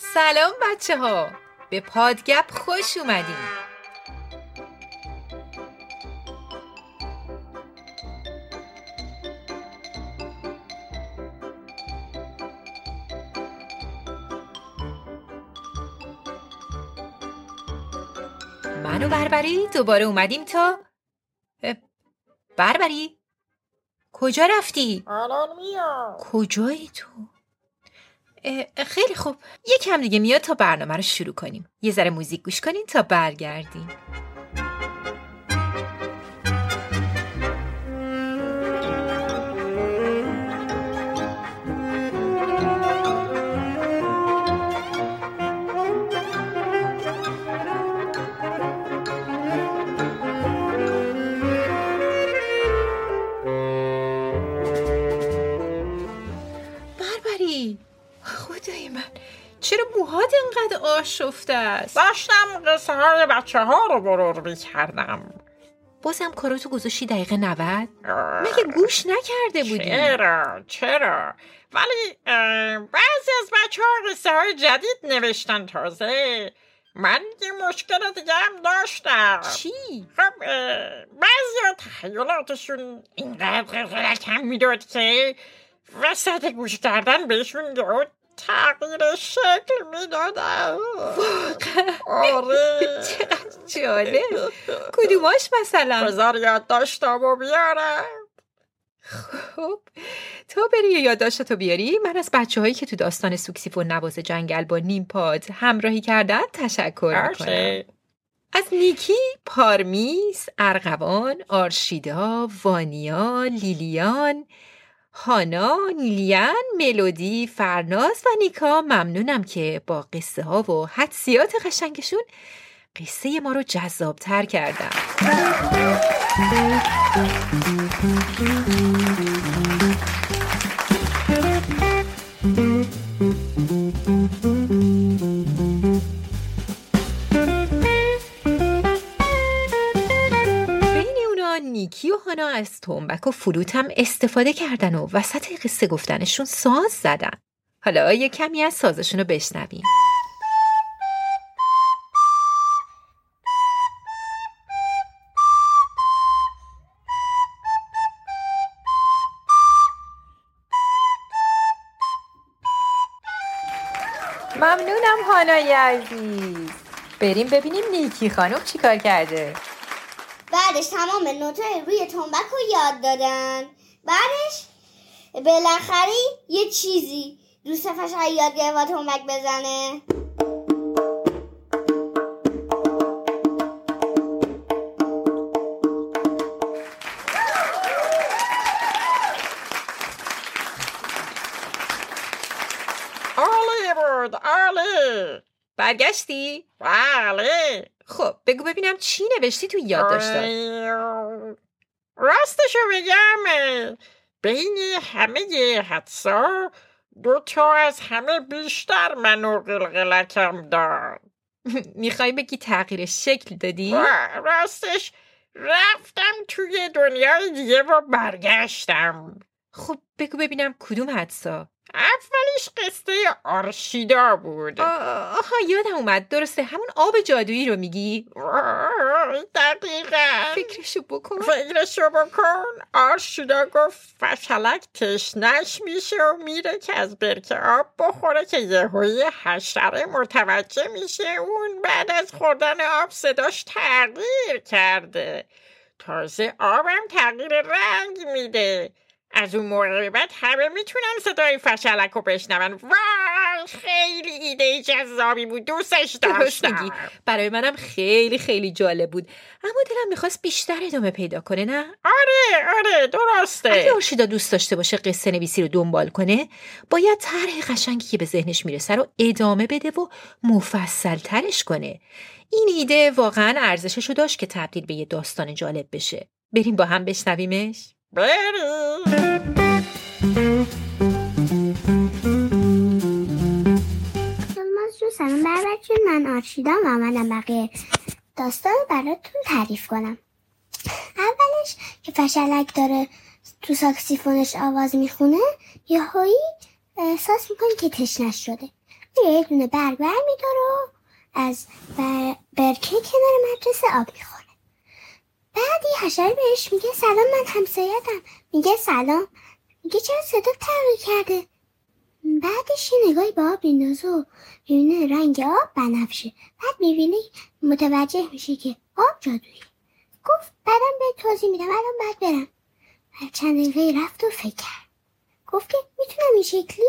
سلام بچه ها، به پادگپ خوش اومدین. من و بربری دوباره اومدیم تا بربری کجا رفتی؟ الان میام. کجایی تو؟ خیلی خوب، یکم دیگه میاد تا برنامه رو شروع کنیم. یه ذره موزیک گوش کنین تا برگردیم. بربری، خدای من، چرا موهات اینقدر آشفته است؟ داشتم قصه های بچه ها رو مرور میکردم. بازم کاراتو گذاشتی دقیقه 90؟ مگه گوش نکرده بودی؟ چرا؟ ولی بعضی از بچه ها قصه های جدید نوشتن تازه. من یه مشکل دیگه هم داشتم. چی؟ خب بعضی ها تخیلاتشون اینقدر رقم میداد که وسط گوش کردن بهشون تغییر شکل میدادن. آره، چقدر جالب. کدوماش مثلا؟ بذار یادداشتامو بیارم. خب تا بری یادداشتتو بیاری، من از بچه‌هایی که تو داستان سوکسیفون نواز جنگل با نیم پاد همراهی کردن تشکر میکنم. از نیکی، پارمیس، ارغوان، آرشیدا، وانیا، لیلیان، هانا، نیلیان، ملودی، فرناز و نیکا ممنونم که با قصه ها و حدسیات قشنگشون قصه ما رو جذابتر کردن. نیکی و هانا از تنبک و فلوت هم استفاده کردن و وسط قصه گفتنشون ساز زدن. حالا یه کمی از سازشون رو بشنویم. ممنونم هانای عزیز. بریم ببینیم نیکی خانم چیکار کرده. بعدش تمام نوتای روی تنبک رو یاد دادن. بعدش بالاخره یه چیزی رو صفحش یاد گرفت و تنبک بزنه. عالی بود، عالی. برگشتی؟ بله. خب بگو ببینم چی نوشتی تو یادداشتات. راستشو بگم بین همه حدسا 2 از همه بیشتر منو قلقلکم داد. میخوای بگی تغییر شکل دادی؟ راستش رفتم توی دنیای دیگه و برگشتم. خب بگو ببینم کدوم حدسا؟ اولیش قصه آرشیدا بود. آها یادم اومد، درسته، همون آب جادویی رو میگی؟ دقیقا. فکرشو بکن. آرشیدا گفت فشلک تشنش میشه و میره که از برکه آب بخوره که یهویی حشره متوجه میشه اون بعد از خوردن آب صداش تغییر کرده. تازه آبم تغییر رنگ میده. از اون موقع بعد همه میتونن صدای فشلک رو بشنون. وای خیلی ایده جذابی بود، دوستش داشتم. برای منم خیلی خیلی جالب بود، اما دلم میخواست بیشتر ادامه پیدا کنه. نه؟ آره درسته. اگه آرشیدا دوست داشته باشه قصه نویسی رو دنبال کنه، باید طرح قشنگی که به ذهنش میرسه رو ادامه بده و مفصل ترش کنه. این ایده واقعا ارزششو داشت که تبدیل به یه داستان جالب بشه. بریم با هم بشنویمش. سلام بربرچون، من آرشیدام و منم بقیه داستان براتون تعریف کنم. اولش که فشلک داره تو ساکسیفونش آواز میخونه، یهویی احساس میکنه که تشنش شده. یه دونه برگ برمی‌داره و از برکه کنار مدرسه آب می‌خوره. بعد یه حشره بهش میگه سلام من همسایه‌ام. میگه سلام. میگه چرا صدا تغییر کرده؟ بعدش یه نگاهی به آب میندازه و میبینه رنگ آب بنفشه. بعد میبینه متوجه میشه که آب جادویی. گفت بعدم به توضیح میدم الان بعد برم. بعد چند دقیقه رفت و فکر کرد. گفت که میتونم این شکلی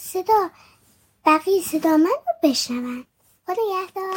بقیه صدا من رو بشنون. خدا نگهدار.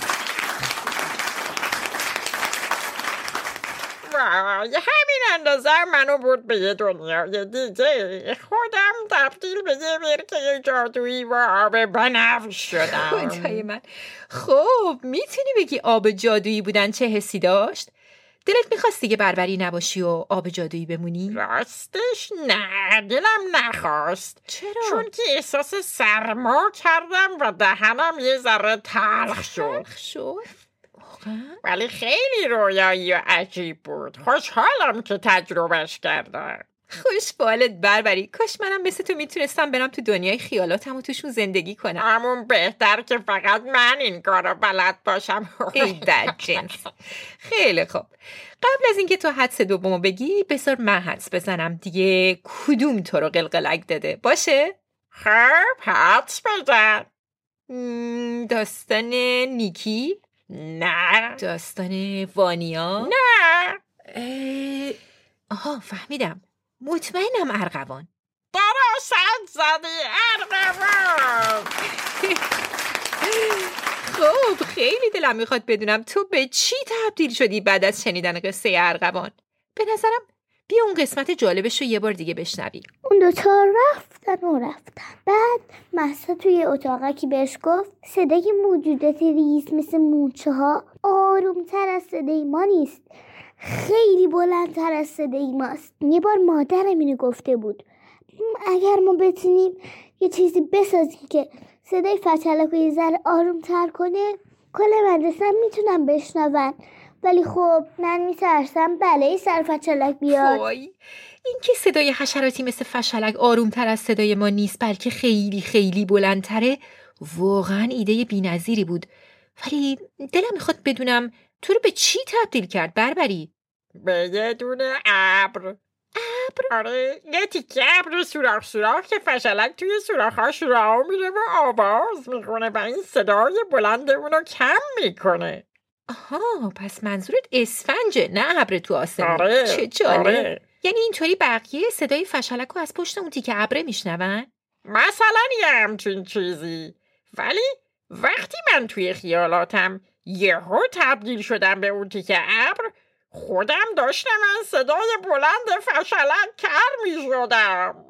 وای همین اندازه منو برد به یه دنیای دیگه. خودم تبدیل به یه برکه جادویی و آب بنفش شدم. خدای من. خب میتونی بگی آب جادویی بودن چه حسی داشت؟ دلت میخواست دیگه بربری نباشی و آب جادویی بمونی؟ راستش نه، دلم نخواست. چرا؟ چون که احساس سرما کردم و دهنم یه ذره تلخ شد. ولی خیلی رویایی و عجیب بود. خوشحالم که تجربهش کردم. خوش بالت بربری. کاش منم مثل تو میتونستم برم تو دنیای خیالاتم و توشون زندگی کنم. همون بهتر که فقط من این کارو بلد باشم. ای بدجنس. خیلی خوب. قبل از اینکه تو حدس دومو بگی بذار من حدس بزنم دیگه کدوم تو رو قلقلک داده باشه؟ خب حدس بزن. داستان نیکی؟ نه. داستان وانیا؟ نه. آها فهمیدم. مطمئنم ارغوان. درست زدی ارغوان. خب خیلی دلم میخواد بدونم تو به چی تبدیل شدی بعد از شنیدن قصه ارغوان. به نظرم بیا اون قسمت جالبش رو یه بار دیگه بشنویم. اون دوتا رفتن. بعد مهسا توی اتاقکی بهش گفت صدای موجودات ریز مثل مورچه ها آرومتر از صدای ما نیست، خیلی بلندتر از صدای ماست. یه بار مادرم اینو گفته بود. اگر ما بتونیم یه چیزی بسازیم که صدای فتلک رو یه ذره آرومتر کنه کل مدرسه میتونم بشنون. ولی خب من میترسم بله سر فشلک بیاد. وای این که صدای حشراتی مثل فشلک آرومتر از صدای ما نیست بلکه خیلی خیلی بلندتره واقعا ایده بی‌نظیری بود. ولی دلم میخواد بدونم تو رو به چی تبدیل کرد بربری؟ به یه دونه ابر. آره یه تیکه ابر سوراخ که فشلک توی سوراخاش راه میره و آواز میکنه و این صدای بلند اونو کم میکنه. آها پس منظورت اسفنجه نه ابر تو آسمون. آره. چه جالب. آره. یعنی اینطوری بقیه صدای فشلک رو از پشت اون تیکه ابره میشنون؟ مثلا یه همچین چیزی. ولی وقتی من توی خیالاتم یهو تبدیل شدم به اون تیکه ابر خودم داشتم از صدای بلند فشلک کر میشدم.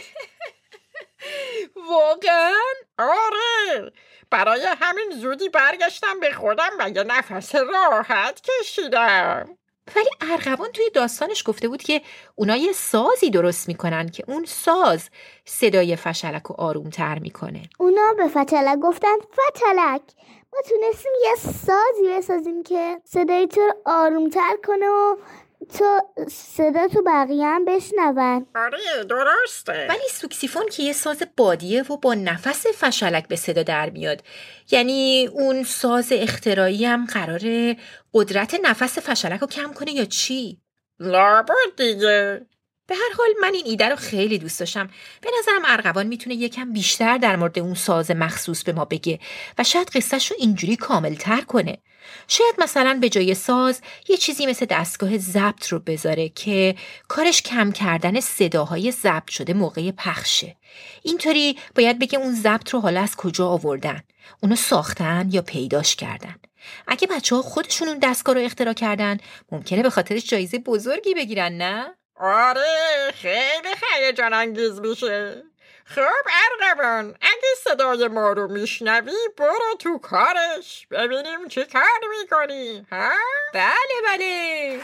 واقعا؟ آره برای همین زودی برگشتم به خودم و یه نفس راحت کشیدم. ولی ارغوان توی داستانش گفته بود که اونا یه سازی درست میکنن که اون ساز صدای فشلک رو آرومتر میکنه. اونا به فتلک گفتن فتلک ما تونستیم یه سازی بسازیم که صدای تو رو آرومتر کنه و تو صدا تو بقیه هم بشنون. آره درسته. ولی سوکسیفون که یه ساز بادیه و با نفس فشلک به صدا در میاد. یعنی اون ساز اختراعی هم قراره قدرت نفس فشلک رو کم کنه یا چی؟ لابد دیگه. به هر حال من این ایده رو خیلی دوست داشتم. به نظرم ارغوان میتونه یکم بیشتر در مورد اون ساز مخصوص به ما بگه و شاید قصهش رو اینجوری کاملتر کنه. شاید مثلا به جای ساز یه چیزی مثل دستگاه ضبط رو بذاره که کارش کم کردن صداهای ضبط شده موقع پخشه. اینطوری باید بگه اون ضبط رو حالا از کجا آوردن، اونو ساختن یا پیداش کردن. اگه بچه‌ها خودشون اون دستگاه رو اختراع کردن ممکنه به خاطرش جایزه بزرگی بگیرن نه؟ آره خیلی هیجان انگیز میشه. خب ارغوان اگه صدای ما رو میشنوی برو تو کارش ببینیم چی کار میکنی ها؟ بله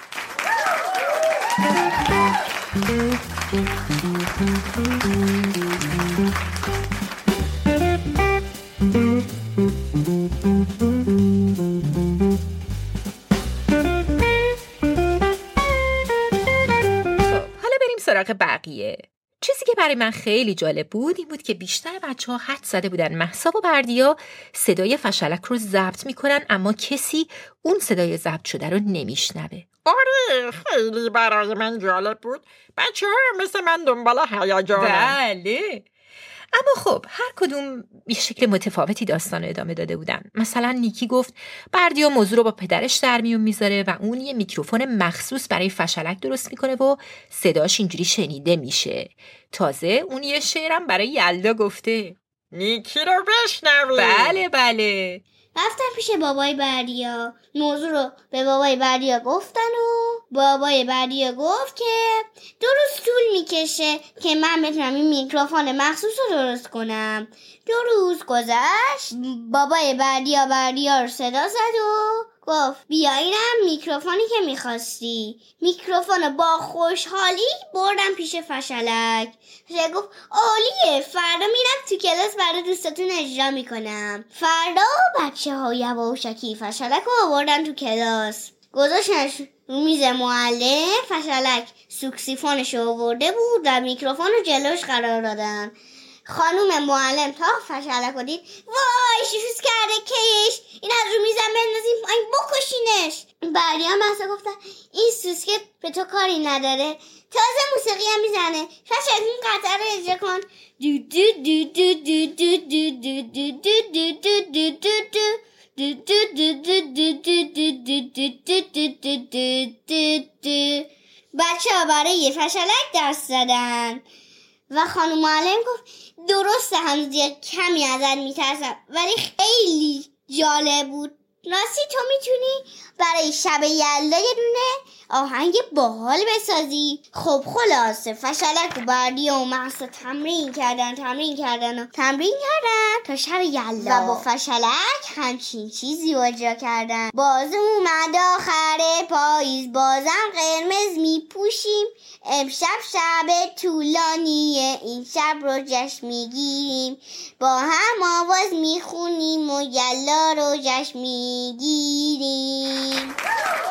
خب حالا بریم سراغ بقیه. چیزی که برای من خیلی جالب بود این بود که بیشتر بچه‌ها حد زده بودن مهسا و بردیا صدای فشلک رو ضبط میکنن اما کسی اون صدای ضبط شده رو نمیشنوه. آره خیلی برای من جالب بود. بچه‌ها مثل من دنبال هیجانن. بله. اما خب هر کدوم یه شکل متفاوتی داستان رو ادامه داده بودن. مثلا نیکی گفت بردیا موضوع رو با پدرش در میون میذاره و اون یه میکروفون مخصوص برای فشلک درست میکنه و صداش اینجوری شنیده میشه. تازه اون یه شعرم برای یلدا گفته. نیکی رو بشنوی. بله. رفتن پیش بابای بردیا، موضوع رو به بابای بردیا گفتن و بابای بردیا گفت که 2 روز طول میکشه که من بتونم این میکروفون مخصوص رو درست کنم. 2 روز گذشت، بابای بردیا رو صدا زد و گفت بیا اینم میکروفونی که میخواستی. میکروفون با خوشحالی بردم پیش فشلک. فشلک گفت عالیه، فردا میرم تو کلاس برای دوستاتون اجرا میکنم. فردا بچه ها یواشکی فشلک رو بردن تو کلاس، گذاشتنش رو میز معلم. فشلک سوکسیفونش رو آورده بود و میکروفون رو جلوش قرار دادن. خانوم معلم تا فشلک رو دید، وای شیفوس کرده کیش، این از رو میزم بندازیم پایین بکشینش. بردیا مهسا گفتن این سوسکه به تو کاری نداره، تازه موسیقی هم میزنه. فشلک این قطعه رو اجرا کن. دو دو دو دو دو دو دو دو دو دو دو دو. بچه ها برای فشلک درس زدن و خانم معلم گفت درسته هنوز یه کمی ازت میترسم ولی خیلی جالب بود. راستی تو میتونی برای شب یلدا یه دونه آهنگ باحال بسازی. خب خلاصه فشلک و بردیا و مهسا تمرین کردن تا شب یلدا و با فشلک همچین چیزی رو اجرا کردن. باز اومد آخر پاییز، بازم قرمز میپوشیم، امشب شب طولانیه، این شب رو جشن میگیریم، با هم آواز میخونیم و یلا رو جشن میگیریم.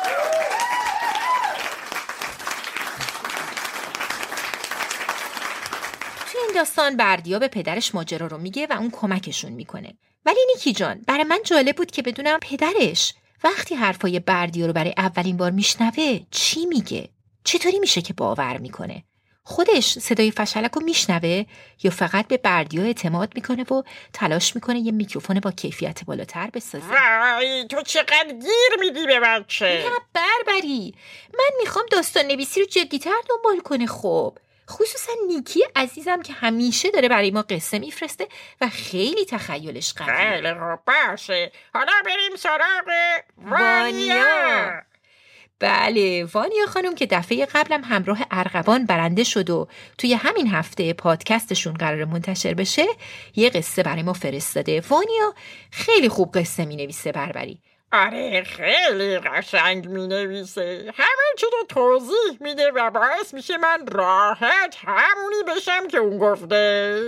توی این داستان بردیا به پدرش ماجرا رو میگه و اون کمکشون میکنه. ولی نیکی جان برای من جالب بود که بدونم پدرش وقتی حرفای بردیا رو برای اولین بار میشنوه چی میگه؟ چطوری میشه که باور میکنه؟ خودش صدای فشلک رو میشنوه یا فقط به بردیا اعتماد میکنه و تلاش میکنه یه میکروفون با کیفیت بالاتر بسازه؟ وای تو چقدر گیر میدی به بچه. نه بربری، من میخوام داستان نویسی رو جدی‌تر دنبال کنه. خب خصوصا نیکی عزیزم که همیشه داره برای ما قصه میفرسته و خیلی تخیلش قویه. خیلی خوب باشه، حالا بریم سراغ وانیا. بله وانیا خانم که دفعه قبلم همراه ارغوان برنده شد و توی همین هفته پادکستشون قرار منتشر بشه یه قصه برای ما فرستاده. وانیا خیلی خوب قصه می نویسه بربری. آره خیلی قشنگ می نویسه، همه چی رو توضیح میده و باعث میشه من راحت همونی بشم که اون گفته.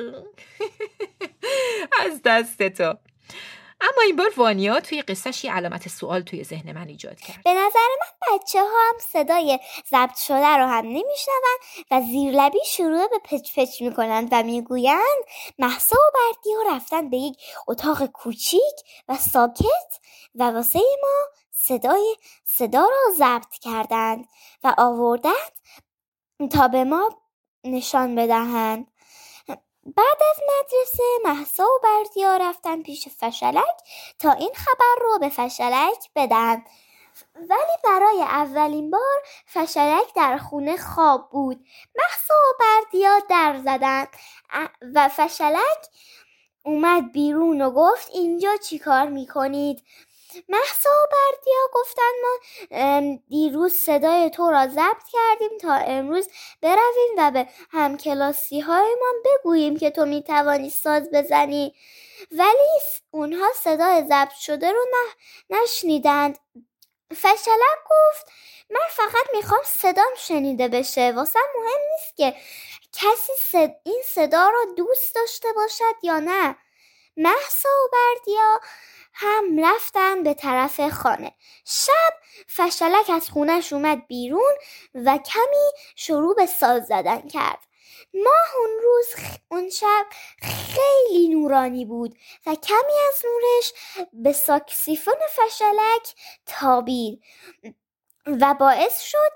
از دست تو. اما این بار وانیا توی قصهش یه علامت سوال توی ذهن من ایجاد کرد. به نظر من بچه ها هم صدای ضبط شده رو هم نمیشنون و زیرلبی شروع به پچ پچ میکنند و میگویند مهسا و بردیا رفتن به یک اتاق کوچیک و ساکت و واسه ما صدا رو ضبط کردند و آوردند تا به ما نشان بدهند. بعد از مدرسه مهسا و بردیا رفتن پیش فشلک تا این خبر رو به فشلک بدن، ولی برای اولین بار فشلک در خونه خواب بود. مهسا و بردیا در زدن و فشلک اومد بیرون و گفت اینجا چی کار میکنید؟ مهسا و بردیا گفتن ما دیروز صدای تو را ضبط کردیم تا امروز برویم و به همکلاسی هایمان بگوییم که تو میتوانی ساز بزنی، ولی اونها صدای ضبط شده رو نشنیدند. فشلک گفت من فقط میخوام صدام شنیده بشه، واسه مهم نیست که کسی این صدا را دوست داشته باشد یا نه. مهسا و بردیا هم رفتن به طرف خانه. شب فشلک از خونش اومد بیرون و کمی شروع به ساز زدن کرد. ماه اون شب خیلی نورانی بود و کمی از نورش به ساکسیفون فشلک تابید و باعث شد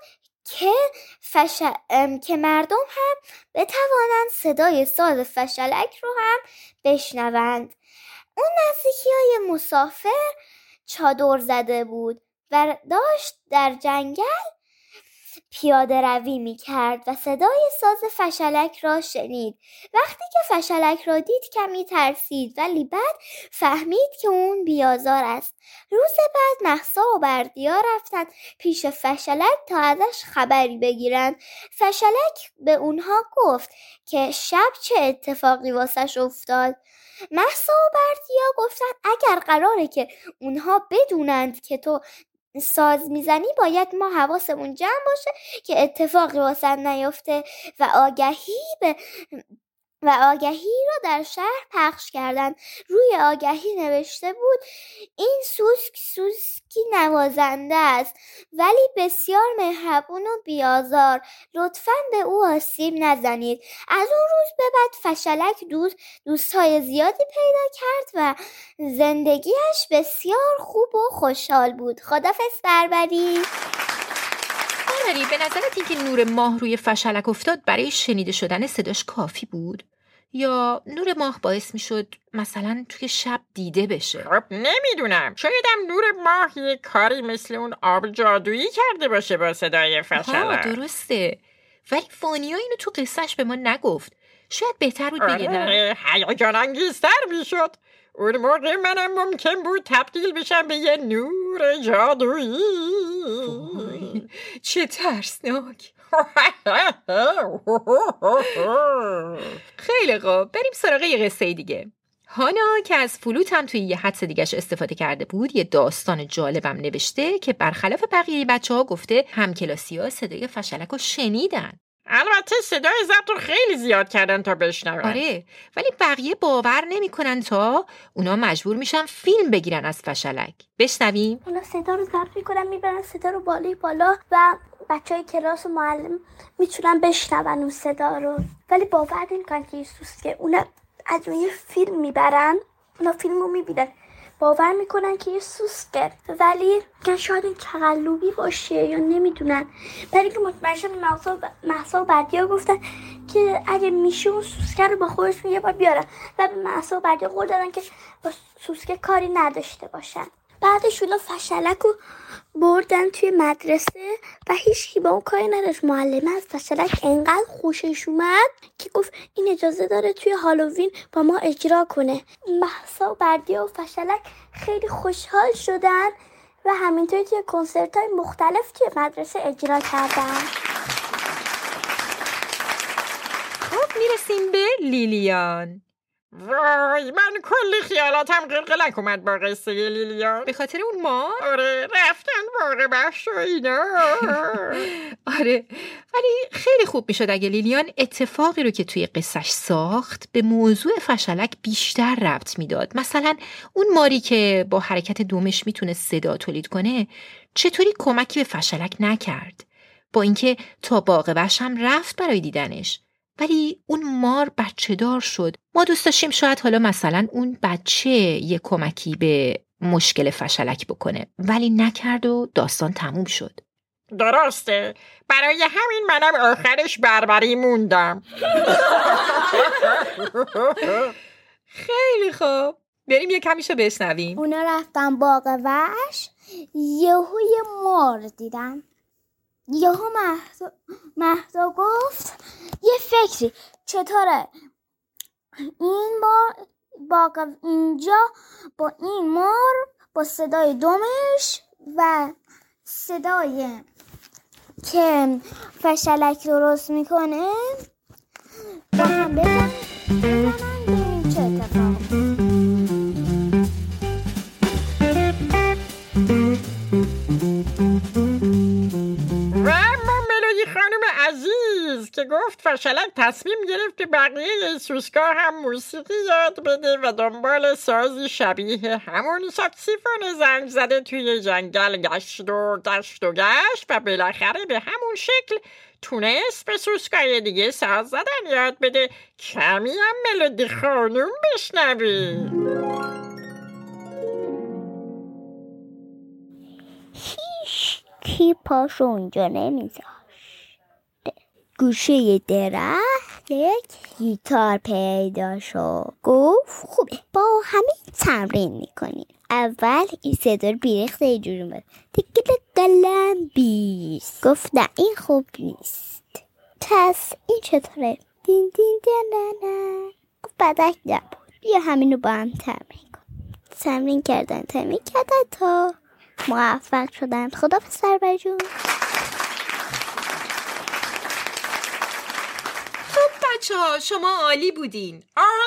که مردم هم بتوانند صدای ساز فشلک رو هم بشنوند. اون نزدیکی‌های مسافر چادر زده بود و داشت در جنگل پیاده روی می کرد و صدای ساز فشلک را شنید. وقتی که فشلک را دید کمی ترسید ولی بعد فهمید که اون بیازار است. روز بعد مهسا و بردیا رفتند پیش فشلک تا ازش خبری بگیرند. فشلک به اونها گفت که شب چه اتفاقی واسش افتاد. مهسا و بردیا گفتن اگر قراره که اونها بدونند که تو ساز میزنی باید ما حواسمون جمع باشه که اتفاقی واسه نیفته و آگهی رو در شهر پخش کردن. روی آگهی نوشته بود این سوسکی نوازنده است ولی بسیار مهربون و بیازار، لطفاً به او آسیب نزنید. از اون روز به بعد فشلک دوستای زیادی پیدا کرد و زندگیش بسیار خوب و خوشحال بود. خدافظ بربری. به نظرت این که نور ماه روی فشلک افتاد برای شنیده شدن صداش کافی بود؟ یا نور ماه باعث می شد مثلا توی شب دیده بشه؟ خب نمیدونم، شایدم نور ماه یه کاری مثل اون آب جادویی کرده باشه با صدای فشلک. درسته، ولی فانیا اینو تو قصهش به ما نگفت. شاید بهتر بود بگه. نه هیجان انگیزتر میشد. اون موقع منم ممکن بود تبدیل بشم به یه نور جادویی. چه ترسناک. خیلی خوب، بریم سراغ یه قصه دیگه. هانا که از فلوت هم توی یه حدس دیگه‌اش استفاده کرده بود، یه داستان جالبم نوشته که برخلاف بقیه بچه‌ها گفته همکلاسی‌ها صدای فشلک رو شنیدن. البته صدای ضبط رو خیلی زیاد کردن تا بشنون. آره، ولی بقیه باور نمی‌کنن تا اونا مجبور میشن فیلم بگیرن از فشلک. بشنویم. اونا صدا رو ضبط می‌کنن، میبرن صدا رو بالا و بچهای کلاس و معلم میتونن بشنون اون صدا رو، ولی باور نمی‌کنن که سوسکه. اونا از یه فیلم میبرن، اونا فیلم رو میبینن، باور میکنن که یه سوسکه، ولی شاید این تقلبی باشه یا نمیدونن. برای که مطمئنشن مهسا و بردیا گفتن که اگه میشه اون سوسکه رو با خودشون یه بار بیارن و به مهسا و بردیا قول دادن که با سوسکه کاری نداشته باشن. بعدش اونا فشلک رو بردن توی مدرسه و هیچکی با اون کاری نداشت. معلمه از فشلک انقدر خوشش اومد که گفت این اجازه داره توی هالووین با ما اجرا کنه. مهسا و بردیا و فشلک خیلی خوشحال شدن و همینطوری توی کنسرت‌های مختلف توی مدرسه اجرا کردن. خب میرسیم به لیلیان. وای، من کلی خیالاتم قلقلک اومد با قصه لیلیان. به خاطر اون ما؟ آره، رفتن باغ بخش و اینا. آره، ولی خیلی خوب میشد اگه لیلیان اتفاقی رو که توی قصهش ساخت به موضوع فشلک بیشتر ربط میداد. مثلا اون ماری که با حرکت دومش میتونه صدا تولید کنه چطوری کمکی به فشلک نکرد، با اینکه تا باغ وحش هم رفت برای دیدنش، ولی اون مار بچه دار شد. ما دوست داشتیم شاید حالا مثلا اون بچه یه کمکی به مشکل فشلک بکنه، ولی نکرد و داستان تموم شد. درسته، برای همین منم آخرش بربری موندم. خیلی خوب، بریم یه کمیشو بشنویم. اونا رفتن باغ وحش، یهو یه مار دیدن. یهو مهسا گفت یه فکری، چطوره این باغ اینجا با این مار با صدای دومش و صدای که فشلک درست میکنه با هم بزنن ببینیم چه اتفاقی. عزیز که گفت فشلک تصمیم گرفت که بقیه سوسکا هم موسیقی یاد بده و دنبال سازی شبیه همون ساکسیفون زنگ زده توی جنگل گشت و بالاخره به همون شکل تونست به سوسکای دیگه ساز زدن یاد بده، کمی هم ملودی خانوم بشنوی. هیچ کی پاشو اونجا نمیذاشت. گوشه درخت یک گیتار پیدا شد. گفت خوبه با همین تمرین میکنیم. اول این صدا رو بیریخته یه جوری اومد تکل قلم بیست. گفت نه این خوب نیست. پس این چطوره؟ دین دین دین. گفت بدک نبود. بیا همینو با هم تمرین کن. تمرین کردن تا موفق شدن. خدا سرور جون. بچه‌ها شما عالی بودین.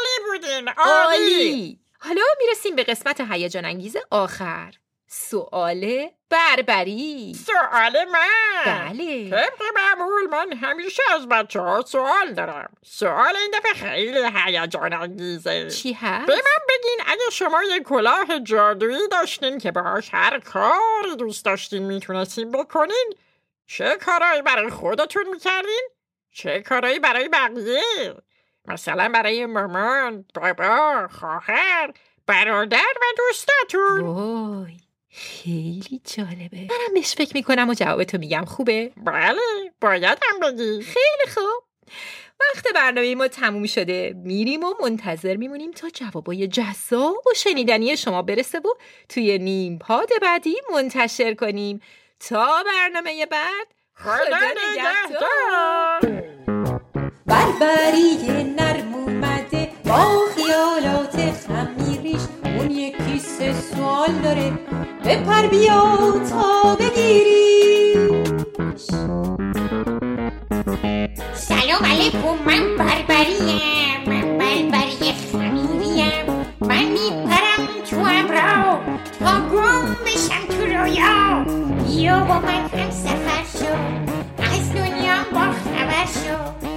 عالی. حالا میرسیم به قسمت هیجان انگیز آخر. سؤال بربری. سؤال من؟ بله. طبق معمول من همیشه از بچه‌ها سوال دارم. سؤال این دفعه خیلی هیجان انگیزه. چی هست؟ به من بگین اگه شما یه کلاه جادویی داشتین که باهاش هر کاری دوست داشتین میتونستین بکنین، چه کارایی برای خودتون میکردین؟ چه کارایی برای بقیه؟ مثلا برای مامان، بابا، خواهر، برادر و دوستاتون. وای خیلی جالبه. منم بهش فکر میکنم و جوابتو میگم. خوبه؟ بله بایدم بگی. خیلی خوب. وقت برنامه ما تموم شده. میریم و منتظر میمونیم تا جوابای جذاب و شنیدنی شما برسه و توی نیم پاد بعدی منتشر کنیم. تا برنامه بعد خدا نگهدار. بربری نرم اومده با خیالات خمیریش، اون یکی سه سوال داره، بپر بیا تا بگیریش. سلام علیکم، من بربریم، من بربری خمیریم. من میپرم تو ابرا تا گم بشم تو رویا. بیا با من هم سفر شو، از دنیا با خبر شو.